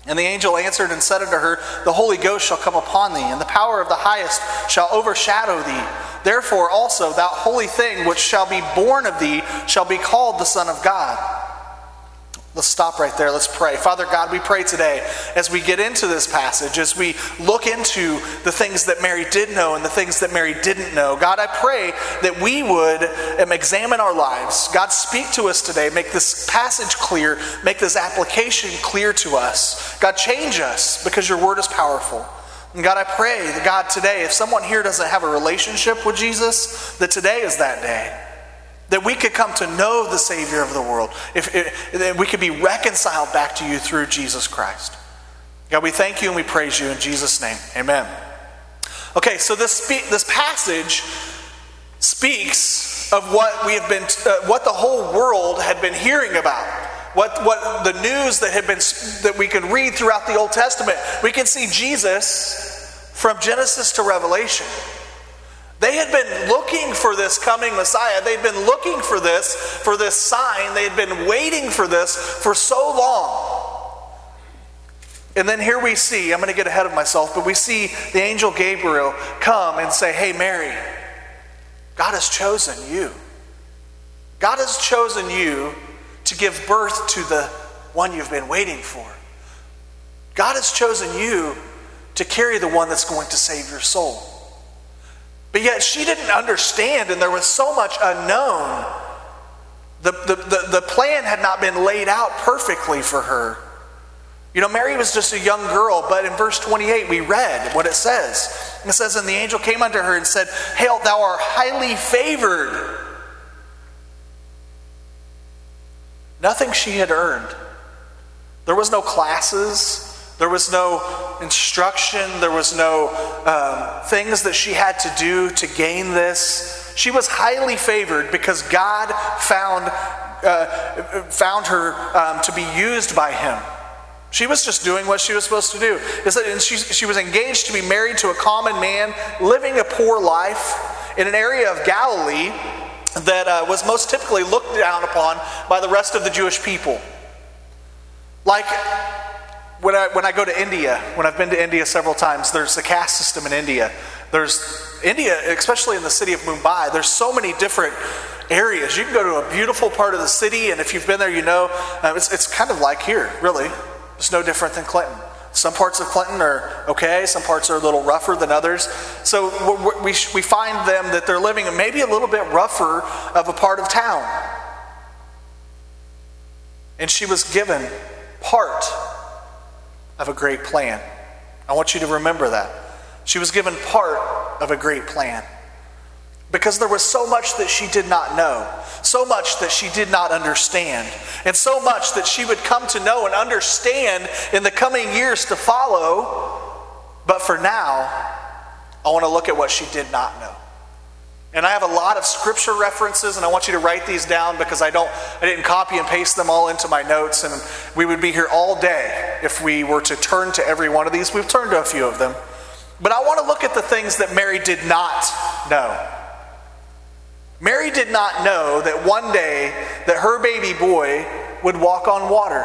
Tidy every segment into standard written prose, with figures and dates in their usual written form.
And the angel answered and said unto her, The Holy Ghost shall come upon thee, and the power of the highest shall overshadow thee. Therefore also that holy thing which shall be born of thee shall be called the Son of God. Let's stop right there. Let's pray. Father God, we pray today as we get into this passage, as we look into the things that Mary did know and the things that Mary didn't know. God, I pray that we would examine our lives. God, speak to us today. Make this passage clear. Make this application clear to us. God, change us because your word is powerful. And God, I pray that God today, if someone here doesn't have a relationship with Jesus, that today is that day. That we could come to know the Savior of the world. That we could be reconciled back to you through Jesus Christ. God, we thank you and we praise you in Jesus' name. Amen. Okay, so this passage speaks of what we have been, what the whole world had been hearing about. What the news that we could read throughout the Old Testament. We can see Jesus from Genesis to Revelation. They had been looking for this coming Messiah. They'd been looking for this sign. They had been waiting for this for so long. And then here we see, I'm going to get ahead of myself, but we see the angel Gabriel come and say, Hey Mary, God has chosen you. God has chosen you to give birth to the one you've been waiting for. God has chosen you to carry the one that's going to save your soul. But yet she didn't understand, and there was so much unknown. The plan had not been laid out perfectly for her. You know, Mary was just a young girl, but in verse 28 we read what it says. It says, And the angel came unto her and said, Hail, thou art highly favored. Nothing she had earned. There was no classes. There was no instruction. There was no things that she had to do to gain this. She was highly favored because God found her to be used by him. She was just doing what she was supposed to do. It said, and she was engaged to be married to a common man, living a poor life in an area of Galilee that was most typically looked down upon by the rest of the Jewish people. Like, when I go to India, when I've been to India several times, there's a caste system in India. There's India, especially in the city of Mumbai, there's so many different areas. You can go to a beautiful part of the city, and if you've been there, you know, it's kind of like here, really. It's no different than Clinton. Some parts of Clinton are okay, some parts are a little rougher than others. So we find them that they're living in maybe a little bit rougher of a part of town. And she was given part of a great plan. I want you to remember that. She was given part of a great plan. Because there was so much that she did not know, so much that she did not understand, and so much that she would come to know and understand in the coming years to follow. But for now, I want to look at what she did not know. And I have a lot of scripture references, and I want you to write these down because I didn't copy and paste them all into my notes, and we would be here all day if we were to turn to every one of these. We've turned to a few of them. But I want to look at the things that Mary did not know. Mary did not know that one day that her baby boy would walk on water.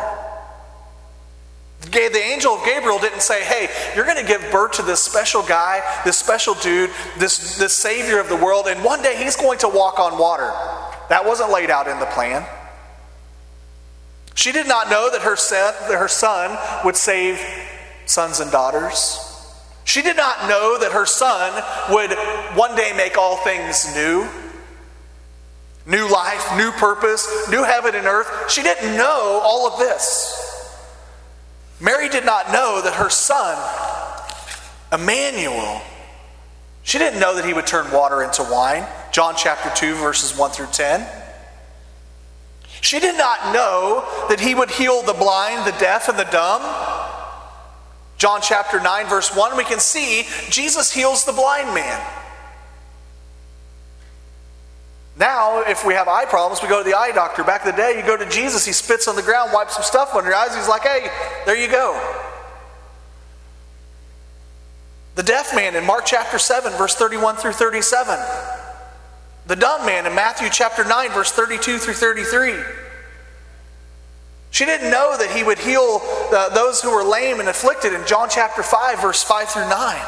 The angel Gabriel didn't say, Hey, you're going to give birth to this special guy, this special dude, this Savior of the world, and one day he's going to walk on water. That wasn't laid out in the plan. She did not know that her son would save sons and daughters. She did not know that her son would one day make all things new. New life, new purpose, new heaven and earth. She didn't know all of this. Mary did not know that her son, Emmanuel, she didn't know that he would turn water into wine. John chapter 2, verses 1 through 10. She did not know that he would heal the blind, the deaf, and the dumb. John chapter 9, verse 1, we can see Jesus heals the blind man. Now, if we have eye problems, we go to the eye doctor. Back in the day, you go to Jesus, he spits on the ground, wipes some stuff on your eyes, he's like, Hey, there you go. The deaf man in Mark chapter 7, verse 31 through 37. The dumb man in Matthew chapter 9, verse 32 through 33. She didn't know that he would heal those who were lame and afflicted in John chapter 5, verse 5 through 9.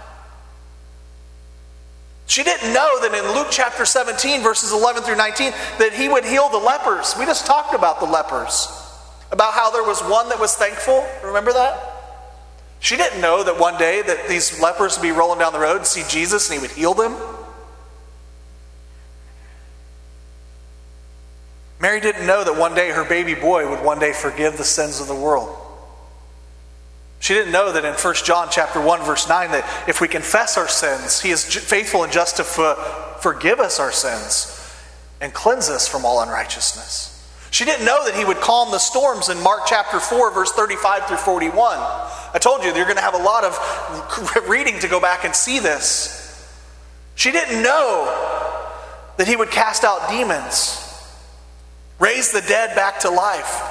She didn't know that in Luke chapter 17, verses 11 through 19, that he would heal the lepers. We just talked about the lepers, about how there was one that was thankful. Remember that? She didn't know that one day that these lepers would be rolling down the road and see Jesus and he would heal them. Mary didn't know that one day her baby boy would one day forgive the sins of the world. She didn't know that in 1 John chapter 1 verse 9 that if we confess our sins, he is faithful and just to forgive us our sins and cleanse us from all unrighteousness. She didn't know that he would calm the storms in Mark chapter 4 verse 35 through 41. I told you you're going to have a lot of reading to go back and see this. She didn't know that he would cast out demons, raise the dead back to life.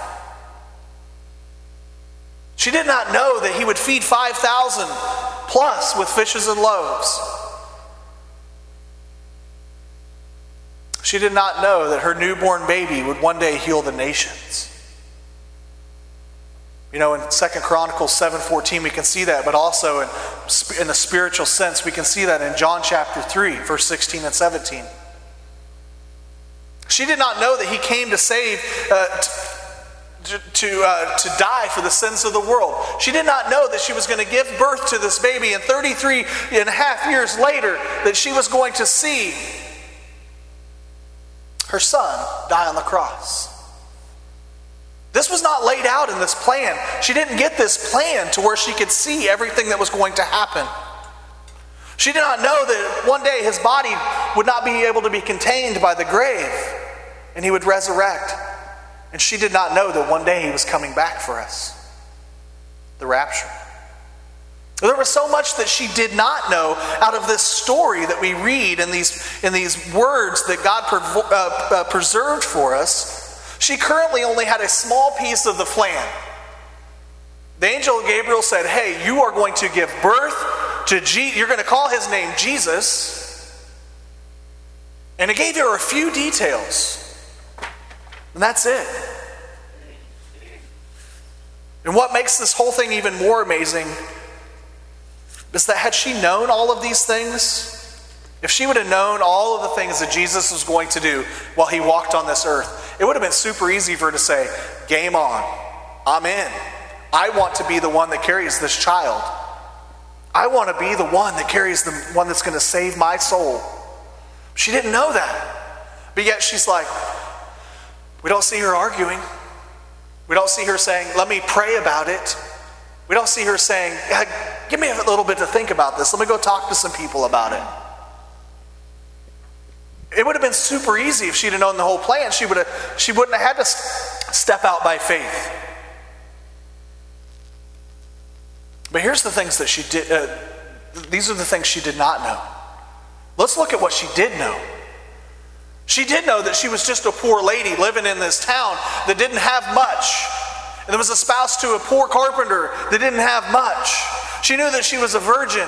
She did not know that he would feed 5,000 plus with fishes and loaves. She did not know that her newborn baby would one day heal the nations. You know, in 2 Chronicles 7:14 we can see that, but also in the spiritual sense we can see that in John chapter 3, verse 16 and 17. She did not know that he came to save, to die for the sins of the world. She did not know that she was going to give birth to this baby, and 33 and a half years later that she was going to see her son die on the cross. This was not laid out in this plan. She didn't get this plan to where she could see everything that was going to happen. She did not know that one day his body would not be able to be contained by the grave and he would resurrect. And she did not know that one day he was coming back for us. The rapture. There was so much that she did not know out of this story that we read in these words that God preserved for us. She currently only had a small piece of the plan. The angel Gabriel said, hey, you are going to give birth to you're going to call his name Jesus. And it gave her a few details. And that's it. And what makes this whole thing even more amazing is that had she known all of these things, if she would have known all of the things that Jesus was going to do while he walked on this earth, it would have been super easy for her to say, game on, I'm in. I want to be the one that carries this child. I want to be the one that carries the one that's going to save my soul. She didn't know that. But yet she's like, we don't see her arguing. We don't see her saying, let me pray about it. We don't see her saying, give me a little bit to think about this. Let me go talk to some people about it. It would have been super easy if she'd have known the whole plan. She wouldn't have had to step out by faith. But here's the things that she did. These are the things she did not know. Let's look at what she did know. She did know that she was just a poor lady living in this town that didn't have much. And there was a spouse to a poor carpenter that didn't have much. She knew that she was a virgin.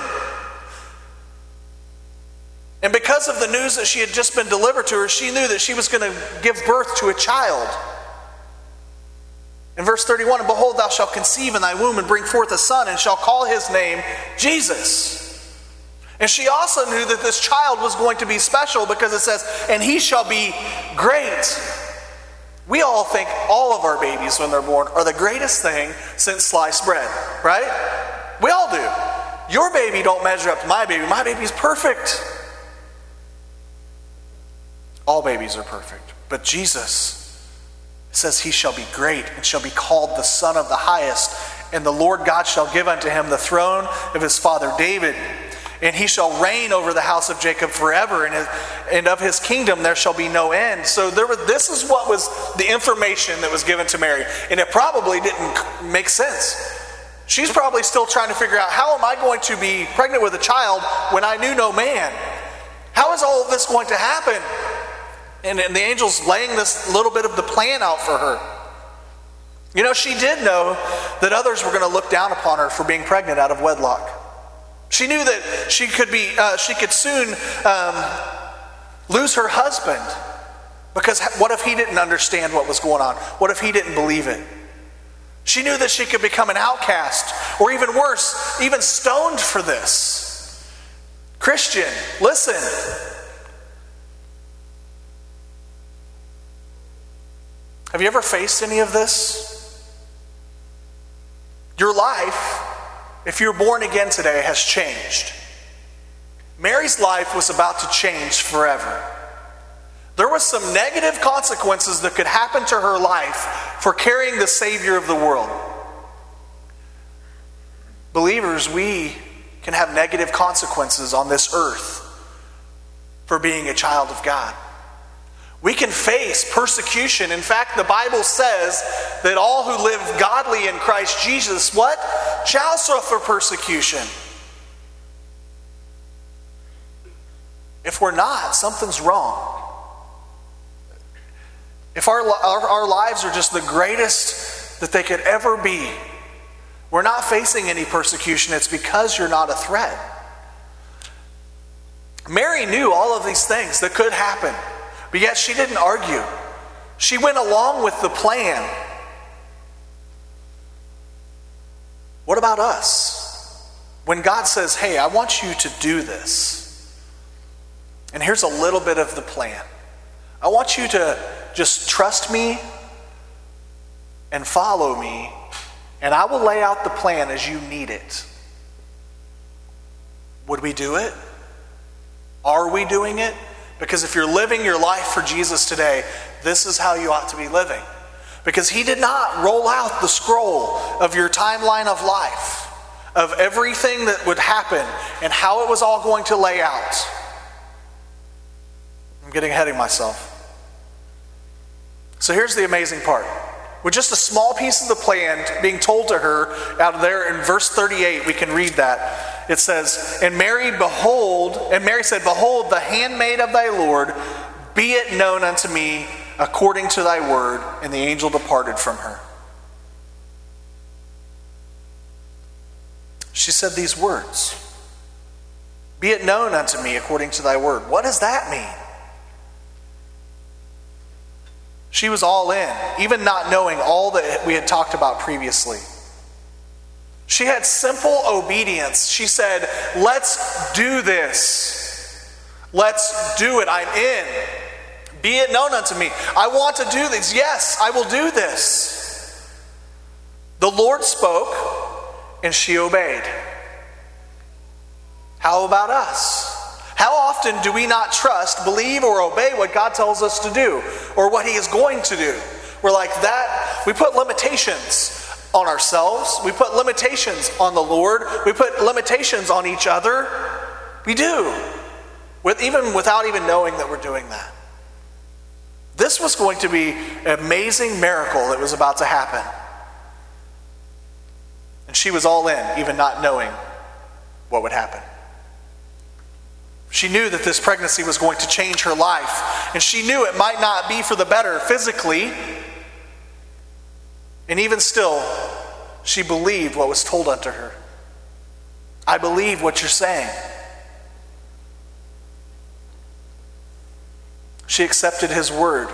And because of the news that she had just been delivered to her, she knew that she was going to give birth to a child. In verse 31, and behold, thou shalt conceive in thy womb and bring forth a son, and shall call his name Jesus. And she also knew that this child was going to be special because it says, and he shall be great. We all think all of our babies when they're born are the greatest thing since sliced bread, right? We all do. Your baby don't measure up to my baby. My baby's perfect. All babies are perfect. But Jesus says he shall be great and shall be called the Son of the Highest. And the Lord God shall give unto him the throne of his father David. And he shall reign over the house of Jacob forever. And of his kingdom there shall be no end. So this is what was the information that was given to Mary. And it probably didn't make sense. She's probably still trying to figure out, how am I going to be pregnant with a child when I knew no man? How is all of this going to happen? And the angel's laying this little bit of the plan out for her. You know, she did know that others were going to look down upon her for being pregnant out of wedlock. She knew that she could soon lose her husband. Because what if he didn't understand what was going on? What if he didn't believe it? She knew that she could become an outcast, or even worse, even stoned for this. Christian, listen. Have you ever faced any of this? Your life, if you're born again today, has changed. Mary's life was about to change forever. There was some negative consequences that could happen to her life for carrying the Savior of the world. Believers, we can have negative consequences on this earth for being a child of God. We can face persecution. In fact, the Bible says that all who live godly in Christ Jesus, what? Shall suffer persecution. If we're not, something's wrong. If our lives are just the greatest that they could ever be, we're not facing any persecution. It's because you're not a threat. Mary knew all of these things that could happen, but yet she didn't argue. She went along with the plan. What about us? When God says, hey, I want you to do this, and here's a little bit of the plan. I want you to just trust me and follow me, and I will lay out the plan as you need it. Would we do it? Are we doing it? Because if you're living your life for Jesus today, this is how you ought to be living. Because he did not roll out the scroll of your timeline of life, of everything that would happen and how it was all going to lay out. I'm getting ahead of myself. So here's the amazing part. With just a small piece of the plan being told to her out of there in verse 38, we can read that. It says, and Mary said, behold, the handmaid of thy Lord, be it known unto me according to thy word. And the angel departed from her. She said these words, be it known unto me according to thy word. What does that mean? She was all in, even not knowing all that we had talked about previously. She had simple obedience. She said, let's do this. Let's do it. I'm in. Be it known unto me. I want to do this. Yes, I will do this. The Lord spoke, and she obeyed. How about us? How often do we not trust, believe, or obey what God tells us to do, or what he is going to do? We're like that. We put limitations on ourselves. We put limitations on the Lord. We put limitations on each other. We do, without even knowing that we're doing that. This was going to be an amazing miracle that was about to happen. And she was all in, even not knowing what would happen. She knew that this pregnancy was going to change her life, and she knew it might not be for the better physically. And even still, she believed what was told unto her. I believe what you're saying. She accepted his word.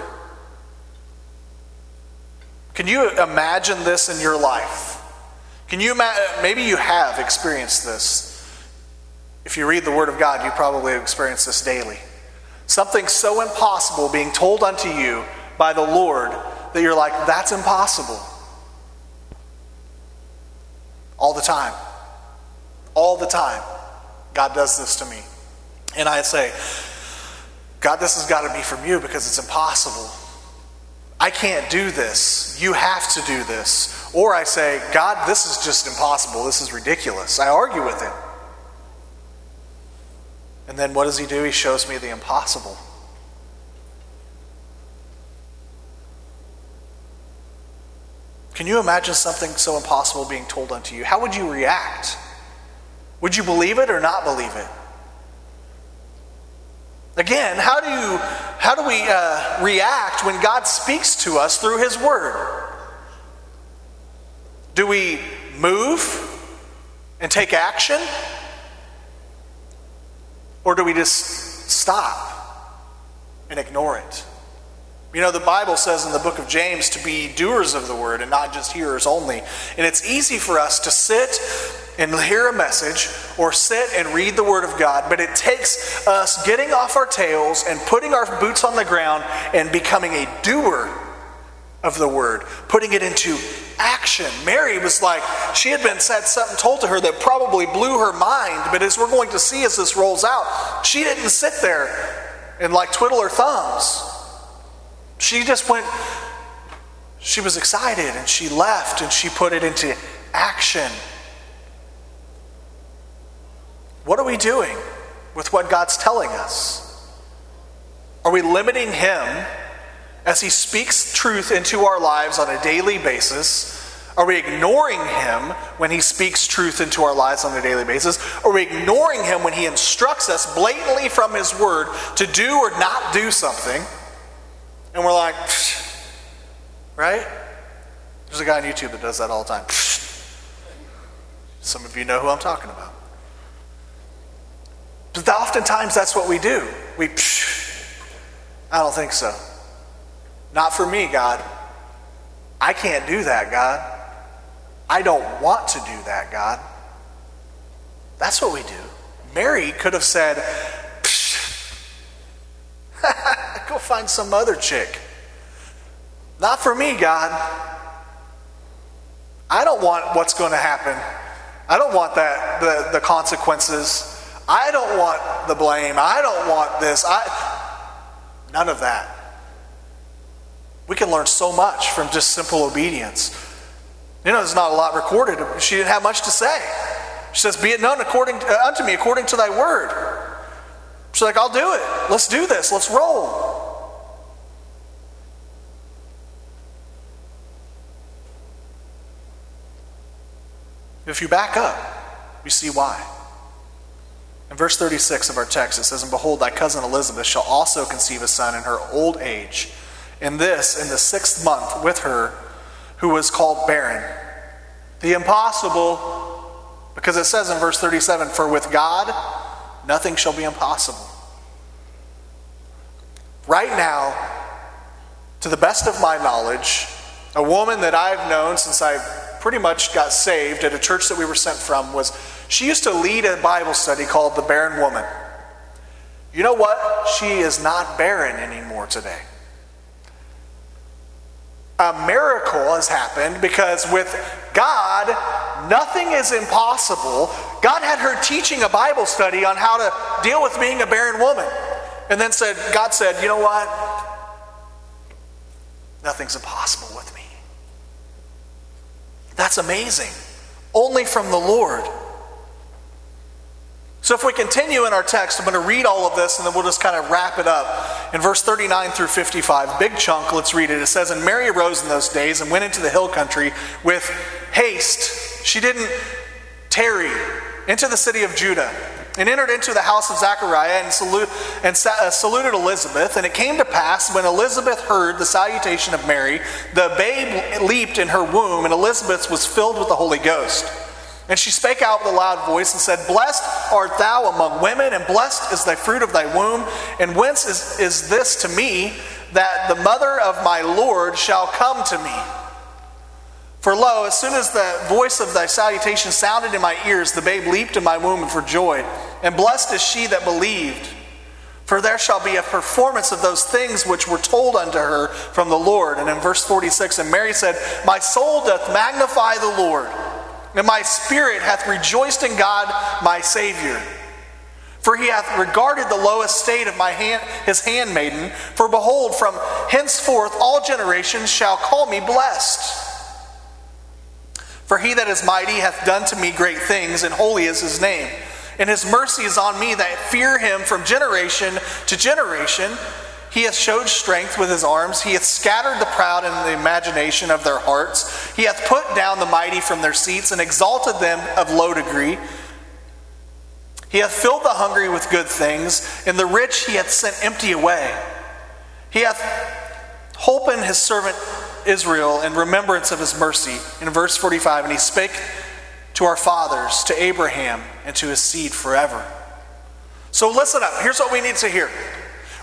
Can you imagine this in your life? Can you maybe you have experienced this. If you read the Word of God, you probably have experienced this daily. Something so impossible being told unto you by the Lord that you're like, that's impossible. All the time. All the time. God does this to me. And I say, God, this has got to be from you because it's impossible. I can't do this. You have to do this. Or I say, God, this is just impossible. This is ridiculous. I argue with him. And then what does he do? He shows me the impossible. Can you imagine something so impossible being told unto you? How would you react? Would you believe it or not believe it? Again, how do we react when God speaks to us through his word? Do we move and take action? Or do we just stop and ignore it? You know, the Bible says in the book of James to be doers of the word and not just hearers only. And it's easy for us to sit and hear a message or sit and read the word of God, but it takes us getting off our tails and putting our boots on the ground and becoming a doer of the word, putting it into action. Mary was like, she had been said something told to her that probably blew her mind, but as we're going to see as this rolls out, she didn't sit there and like twiddle her thumbs. She just went, she was excited and she left and she put it into action. What are we doing with what God's telling us? Are we limiting Him as He speaks truth into our lives on a daily basis? Are we ignoring Him when He speaks truth into our lives on a daily basis? Are we ignoring Him when He instructs us blatantly from His Word to do or not do something? And we're like, psh, right? There's a guy on YouTube that does that all the time. Psh. Some of you know who I'm talking about. But oftentimes that's what we do. We, psh, I don't think so. Not for me, God. I can't do that, God. I don't want to do that, God. That's what we do. Mary could have said, go find some other chick. Not for me, God. I don't want what's going to happen. I don't want that, the consequences. I don't want the blame. I don't want this. None of that. We can learn so much from just simple obedience. You know, there's not a lot recorded. She didn't have much to say. She says, be it known unto me according to thy word. She's like, I'll do it. Let's do this. Let's roll. If you back up, you see why. In verse 36 of our text, it says, and behold, thy cousin Elizabeth shall also conceive a son in her old age, and this in the 6th month with her, who was called barren. The impossible, because it says in verse 37, for with God, nothing shall be impossible. Right now, to the best of my knowledge, a woman that I've known since I pretty much got saved at a church that we were sent from she used to lead a Bible study called The Barren Woman. You know what? She is not barren anymore today. A miracle has happened because with God, nothing is impossible. God had her teaching a Bible study on how to deal with being a barren woman. And then God said, you know what? Nothing's impossible with me. That's amazing. Only from the Lord. So if we continue in our text, I'm going to read all of this and then we'll just kind of wrap it up. In verse 39 through 55, big chunk, let's read it. It says, and Mary arose in those days and went into the hill country with haste. She didn't tarry, into the city of Judah, and entered into the house of Zechariah and saluted Elizabeth. And it came to pass, when Elizabeth heard the salutation of Mary, the babe leaped in her womb, and Elizabeth was filled with the Holy Ghost. And she spake out with a loud voice and said, blessed art thou among women, and blessed is the fruit of thy womb. And whence is this to me, that the mother of my Lord shall come to me? For lo, as soon as the voice of thy salutation sounded in my ears, the babe leaped in my womb for joy. And blessed is she that believed. For there shall be a performance of those things which were told unto her from the Lord. And in verse 46, and Mary said, my soul doth magnify the Lord, and my spirit hath rejoiced in God my Savior. For he hath regarded the low estate of his handmaiden. For behold, from henceforth all generations shall call me blessed. For he that is mighty hath done to me great things, and holy is his name. And his mercy is on me that fear him from generation to generation. He hath showed strength with his arms. He hath scattered the proud in the imagination of their hearts. He hath put down the mighty from their seats and exalted them of low degree. He hath filled the hungry with good things, and the rich he hath sent empty away. He hath holpen his servant Israel in remembrance of his mercy. In verse 45, and he spake to our fathers, to Abraham, and to his seed forever. So listen up. Here's what we need to hear.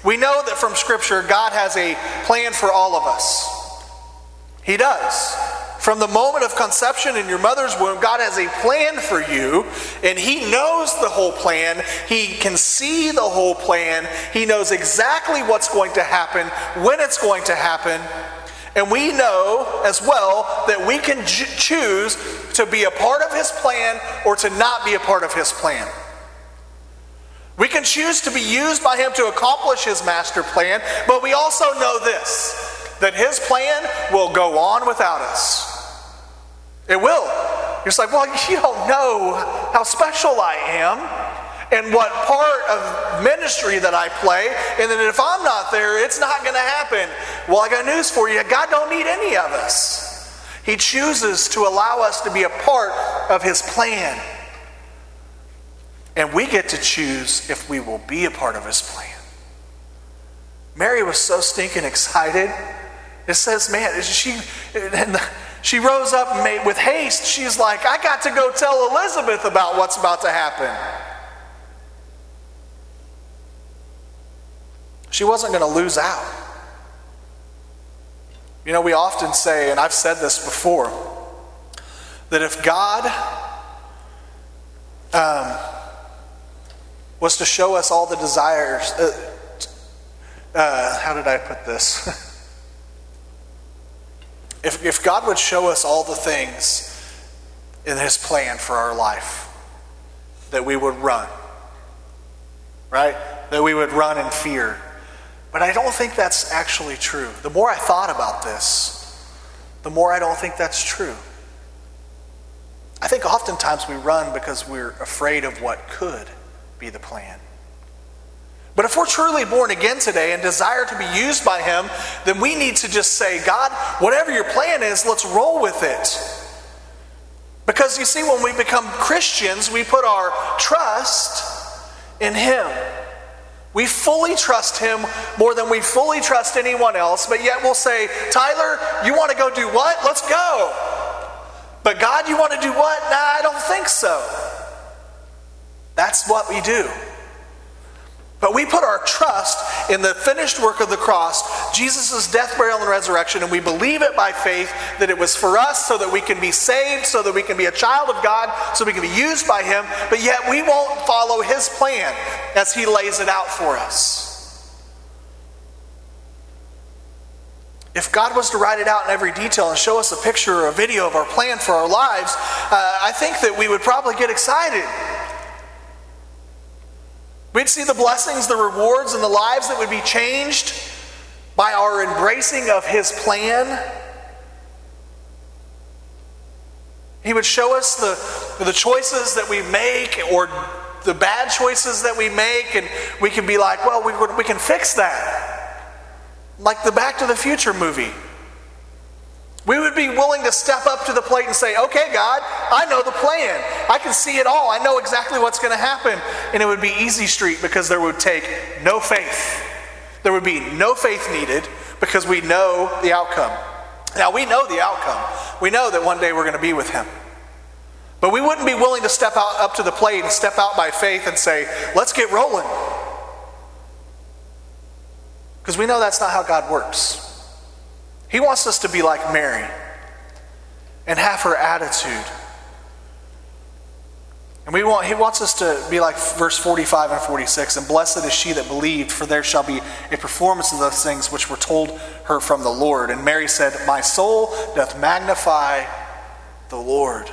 We know that from Scripture, God has a plan for all of us. He does. From the moment of conception in your mother's womb, God has a plan for you, and He knows the whole plan. He can see the whole plan. He knows exactly what's going to happen, when it's going to happen. And we know as well that we can choose to be a part of His plan or to not be a part of His plan. We can choose to be used by Him to accomplish His master plan, but we also know this, that His plan will go on without us. It will. You're just like, well, you don't know how special I am and what part of ministry that I play, and that if I'm not there, it's not going to happen. Well, I got news for you. God don't need any of us. He chooses to allow us to be a part of His plan. And we get to choose if we will be a part of His plan. Mary was so stinking excited. It says, man, she rose up and made with haste. She's like, I got to go tell Elizabeth about what's about to happen. She wasn't going to lose out. You know, we often say, and I've said this before, that if God was to show us all the desires, how did I put this? If God would show us all the things in His plan for our life, that we would run, right? That we would run in fear. But I don't think that's actually true. The more I thought about this, the more I don't think that's true. I think oftentimes we run because we're afraid of what could be the plan. But if we're truly born again today and desire to be used by Him, then we need to just say, God, whatever your plan is, let's roll with it. Because you see, when we become Christians, we put our trust in Him. We fully trust Him more than we fully trust anyone else, but yet we'll say, Tyler, you want to go do what? Let's go. But God, you want to do what? Nah, I don't think so. That's what we do. But we put our trust in the finished work of the cross, Jesus' death, burial, and resurrection, and we believe it by faith that it was for us so that we can be saved, so that we can be a child of God, so we can be used by Him, but yet we won't follow His plan as He lays it out for us. If God was to write it out in every detail and show us a picture or a video of our plan for our lives, I think that we would probably get excited. We'd see the blessings, the rewards, and the lives that would be changed by our embracing of His plan. He would show us the choices that we make or the bad choices that we make, and we can be like, well, we can fix that. Like the Back to the Future movie. We would be willing to step up to the plate and say, okay, God, I know the plan. I can see it all. I know exactly what's going to happen. And it would be easy street because there would take no faith. There would be no faith needed because we know the outcome. Now, we know the outcome. We know that one day we're going to be with Him. But we wouldn't be willing to step up to the plate and step out by faith and say, let's get rolling. Because we know that's not how God works. He wants us to be like Mary and have her attitude. And He wants us to be like verse 45 and 46. And blessed is she that believed, for there shall be a performance of those things which were told her from the Lord. And Mary said, my soul doth magnify the Lord.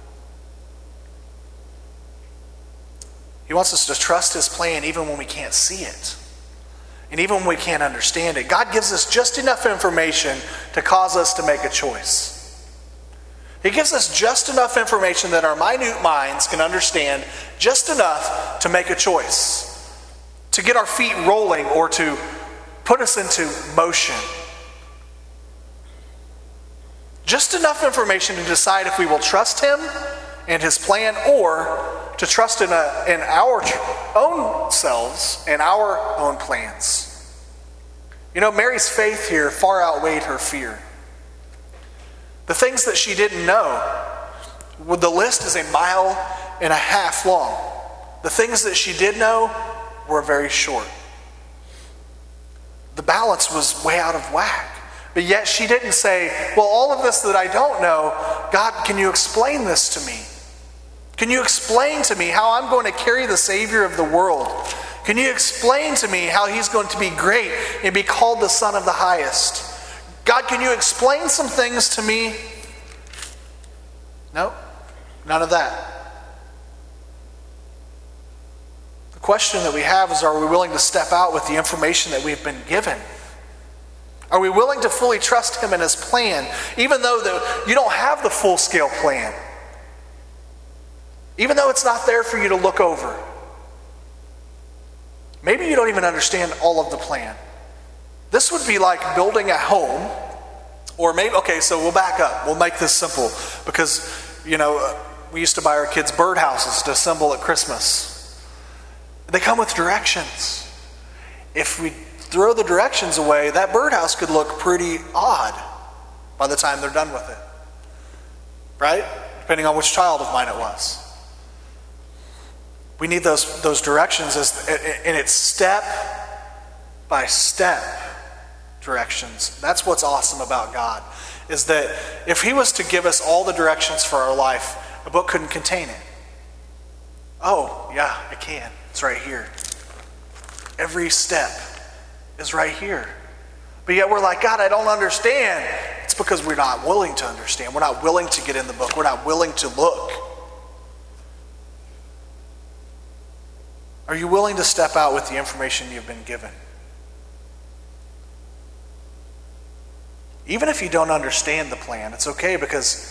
He wants us to trust His plan even when we can't see it. And even when we can't understand it. God gives us just enough information to cause us to make a choice. He gives us just enough information that our minute minds can understand just enough to make a choice. To get our feet rolling or to put us into motion. Just enough information to decide if we will trust Him and His plan or to trust in our own selves and our own plans. You know, Mary's faith here far outweighed her fear. The things that she didn't know, the list is 1.5 miles long. The things that she did know were very short. the balance was way out of whack. But yet she didn't say, well, all of this that I don't know, God, can you explain this to me? Can you explain to me how I'm going to carry the Savior of the world? Can you explain to me how he's going to be great and be called the Son of the Highest? God, can you explain some things to me? No, none of that. The question that we have is, are we willing to step out with the information that we've been given? Are we willing to fully trust him in his plan, even though you don't have the full-scale plan? Even though it's not there for you to look over. Maybe you don't even understand all of the plan. This would be like building a home, or maybe, okay, so we'll back up. We'll make this simple, because, we used to buy our kids birdhouses to assemble at Christmas. They come with directions. If we throw the directions away, that birdhouse could look pretty odd by the time they're done with it. Right? Depending on which child of mine it was. We need those directions, and it's step by step directions. That's what's awesome about God, is that if he was to give us all the directions for our life, a book couldn't contain it. Oh, yeah, it can. It's right here. Every step is right here. But yet we're like, God, I don't understand. It's because we're not willing to understand. We're not willing to get in the book. We're not willing to look. Are you willing to step out with the information you've been given? Even if you don't understand the plan, it's okay, because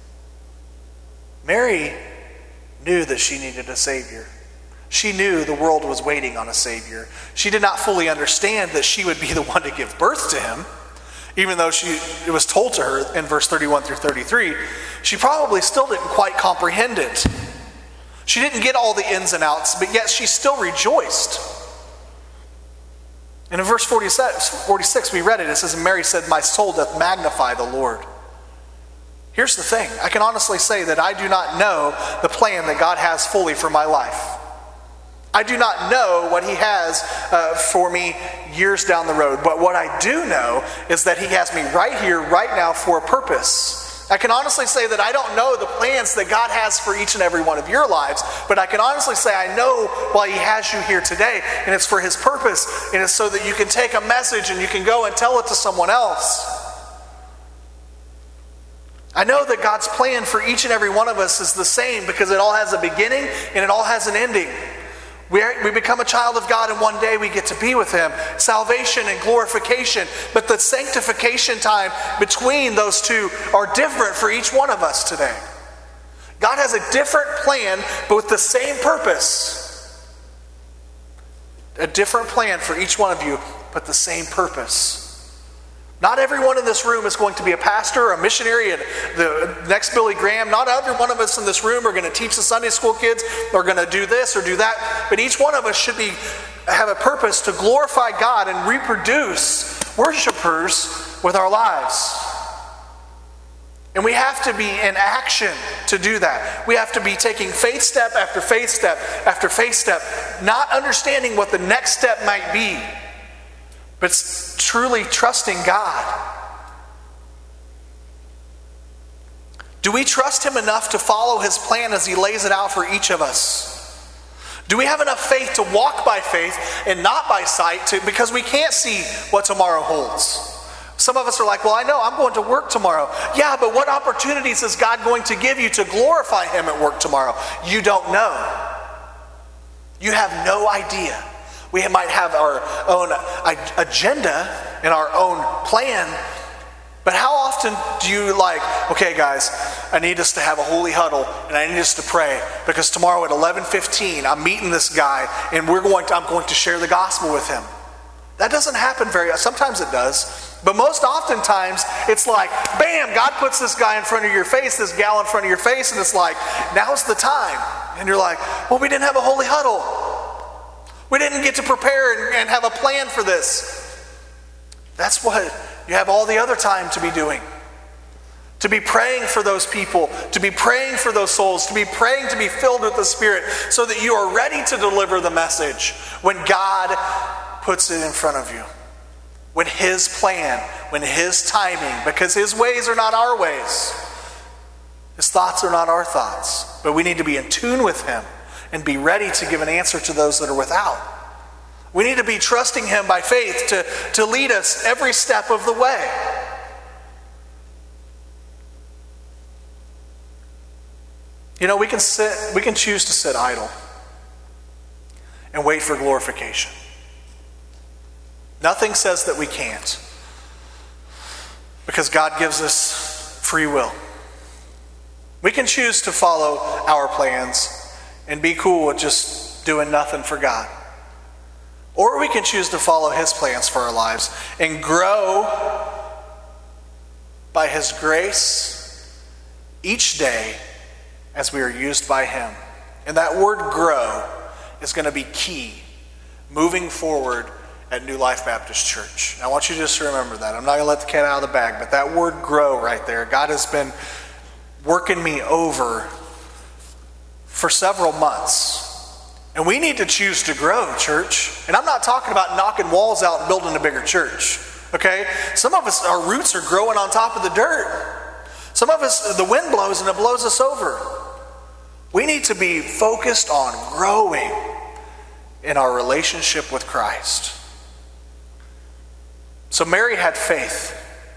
Mary knew that she needed a Savior. She knew the world was waiting on a Savior. She did not fully understand that she would be the one to give birth to him, even though it was told to her in verse 31 through 33. She probably still didn't quite comprehend it. She didn't get all the ins and outs, but yet she still rejoiced. And in verse 46, we read it. It says, and Mary said, my soul doth magnify the Lord. Here's the thing. I can honestly say that I do not know the plan that God has fully for my life. I do not know what he has for me years down the road. But what I do know is that he has me right here, right now, for a purpose. I can honestly say that I don't know the plans that God has for each and every one of your lives, but I can honestly say I know why he has you here today, and it's for his purpose, and it's so that you can take a message and you can go and tell it to someone else. I know that God's plan for each and every one of us is the same, because it all has a beginning and it all has an ending. We become a child of God, and one day we get to be with him. Salvation and glorification. But the sanctification time between those two are different for each one of us today. God has a different plan, but with the same purpose. A different plan for each one of you, but the same purpose. Not everyone in this room is going to be a pastor or a missionary and the next Billy Graham. Not every one of us in this room are going to teach the Sunday school kids or going to do this or do that. But each one of us should have a purpose to glorify God and reproduce worshipers with our lives. And we have to be in action to do that. We have to be taking faith step after faith step after faith step, not understanding what the next step might be, but truly trusting God. Do we trust him enough to follow his plan as he lays it out for each of us? Do we have enough faith to walk by faith and not by sight, because we can't see what tomorrow holds? Some of us are like, well, I know I'm going to work tomorrow. Yeah, but what opportunities is God going to give you to glorify him at work tomorrow? You don't know. You have no idea. We might have our own agenda and our own plan, but how often do you okay guys, I need us to have a holy huddle and I need us to pray, because tomorrow at 11:15 I'm meeting this guy and I'm going to share the gospel with him. That doesn't happen sometimes it does, but most oftentimes it's like, bam, God puts this guy in front of your face, this gal in front of your face, and it's like, now's the time. And you're like, well, we didn't have a holy huddle. We didn't get to prepare and have a plan for this. That's what you have all the other time to be doing. To be praying for those people, to be praying for those souls, to be praying to be filled with the Spirit, so that you are ready to deliver the message when God puts it in front of you. when his plan, when his timing, because his ways are not our ways. His thoughts are not our thoughts. But we need to be in tune with him and be ready to give an answer to those that are without. We need to be trusting him by faith to lead us every step of the way. You know, we can choose to sit idle and wait for glorification. Nothing says that we can't, because God gives us free will. We can choose to follow our plans and be cool with just doing nothing for God. Or we can choose to follow his plans for our lives and grow by his grace each day as we are used by him. And that word grow is going to be key moving forward at New Life Baptist Church. And I want you to just remember that. I'm not going to let the cat out of the bag, but that word grow right there, God has been working me over for several months. And we need to choose to grow, church. And I'm not talking about knocking walls out and building a bigger church, okay? Some of us, our roots are growing on top of the dirt. Some of us, the wind blows and it blows us over. We need to be focused on growing in our relationship with Christ. So Mary had faith.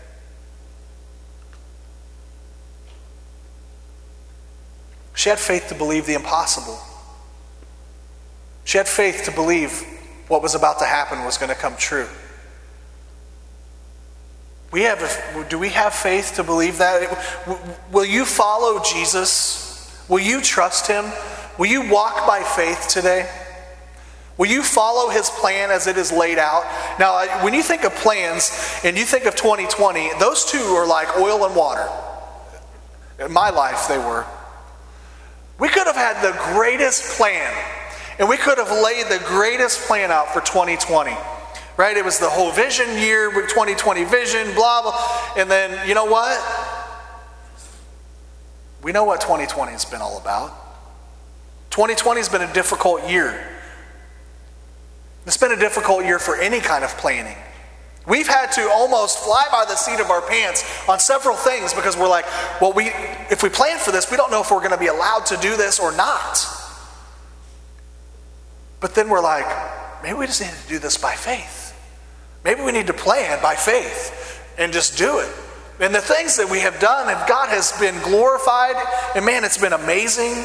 She had faith to believe the impossible. She had faith to believe what was about to happen was going to come true. Do we have faith to believe that? Will you follow Jesus? Will you trust him? Will you walk by faith today? Will you follow his plan as it is laid out? Now, when you think of plans and you think of 2020, those two are like oil and water. In my life, they were. We could have had the greatest plan, and we could have laid the greatest plan out for 2020. Right? It was the whole vision year, 2020 vision, blah, blah. And then, you know what? We know what 2020 has been all about. 2020 has been a difficult year. It's been a difficult year for any kind of planning. We've had to almost fly by the seat of our pants on several things because we're like, well, if we plan for this, we don't know if we're going to be allowed to do this or not. But then we're like, maybe we just need to do this by faith. Maybe we need to plan by faith and just do it. And the things that we have done, and God has been glorified, and man, it's been amazing.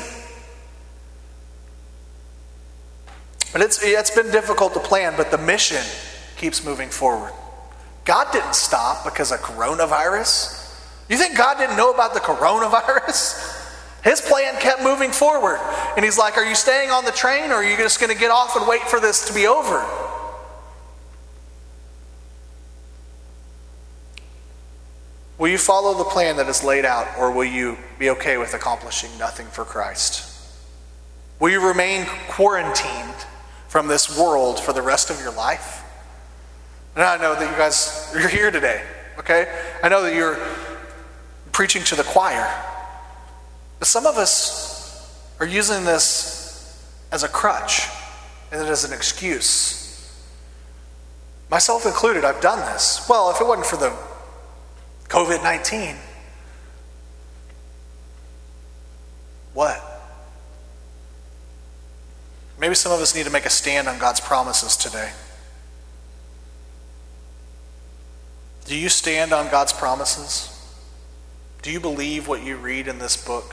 But it's been difficult to plan, but the mission keeps moving forward. God didn't stop because of coronavirus. You think God didn't know about the coronavirus? His plan kept moving forward. And he's like, are you staying on the train, or are you just going to get off and wait for this to be over? Will you follow the plan that is laid out, or will you be okay with accomplishing nothing for Christ? Will you remain quarantined from this world for the rest of your life? And I know that you guys, you're here today, okay? I know that you're preaching to the choir. But some of us are using this as a crutch and as an excuse. Myself included, I've done this. Well, if it wasn't for the COVID-19, what? Maybe some of us need to make a stand on God's promises today. Do you stand on God's promises? Do you believe what you read in this book?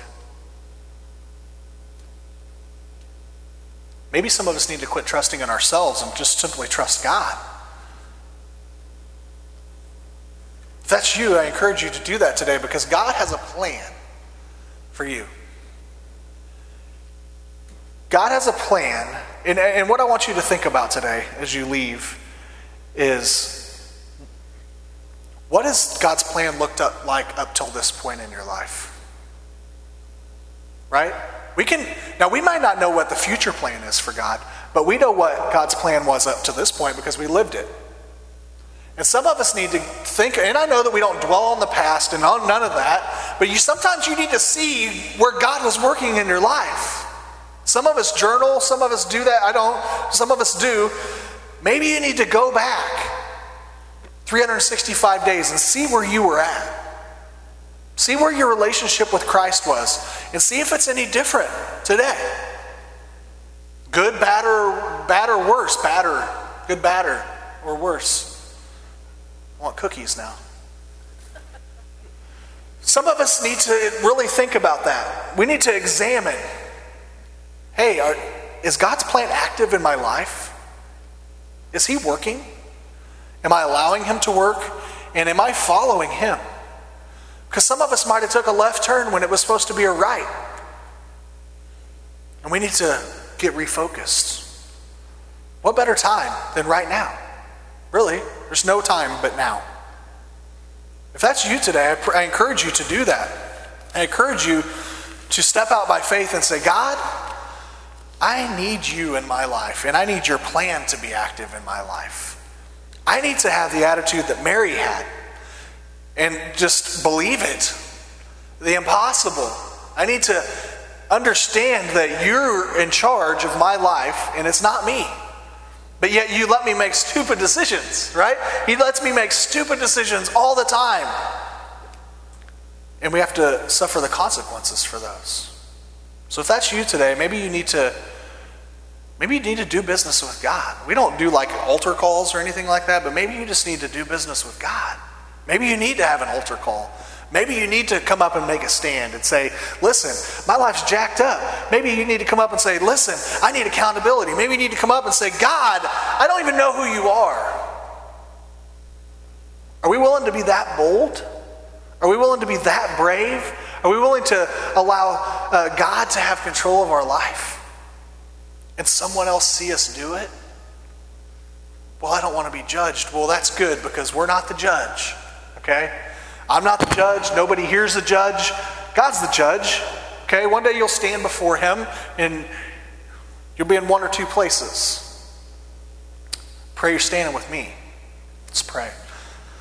Maybe some of us need to quit trusting in ourselves and just simply trust God. If that's you, I encourage you to do that today, because God has a plan for you. God has a plan, and what I want you to think about today as you leave is, what has God's plan looked like up till this point in your life? Right? Now we might not know what the future plan is for God, but we know what God's plan was up to this point because we lived it. And some of us need to think, and I know that we don't dwell on the past and on none of that, but sometimes you need to see where God was working in your life. Some of us journal, some of us do that, I don't, some of us do. Maybe you need to go back 365 days and see where you were at. See where your relationship with Christ was and see if it's any different today. Good, bad, or worse. Good, bad, or worse. I want cookies now. Some of us need to really think about that. We need to examine, hey, is God's plan active in my life? Is he working? Am I allowing him to work? And am I following him? Because some of us might have took a left turn when it was supposed to be a right. And we need to get refocused. What better time than right now? Really, there's no time but now. If that's you today, I encourage you to do that. I encourage you to step out by faith and say, God, I need you in my life, and I need your plan to be active in my life. I need to have the attitude that Mary had and just believe it, the impossible. I need to understand that you're in charge of my life, and it's not me. But yet you let me make stupid decisions, right? He lets me make stupid decisions all the time. And we have to suffer the consequences for those. So if that's you today, maybe you need to do business with God. We don't do like altar calls or anything like that, but maybe you just need to do business with God. Maybe you need to have an altar call. Maybe you need to come up and make a stand and say, listen, my life's jacked up. Maybe you need to come up and say, listen, I need accountability. Maybe you need to come up and say, God, I don't even know who you are. Are we willing to be that bold? Are we willing to be that brave? Are we willing to allow God to have control of our life? And someone else see us do it? Well, I don't want to be judged. Well, that's good because we're not the judge, okay? I'm not the judge. Nobody here's the judge. God's the judge. Okay, one day you'll stand before him and you'll be in one or two places. Pray you're standing with me. Let's pray.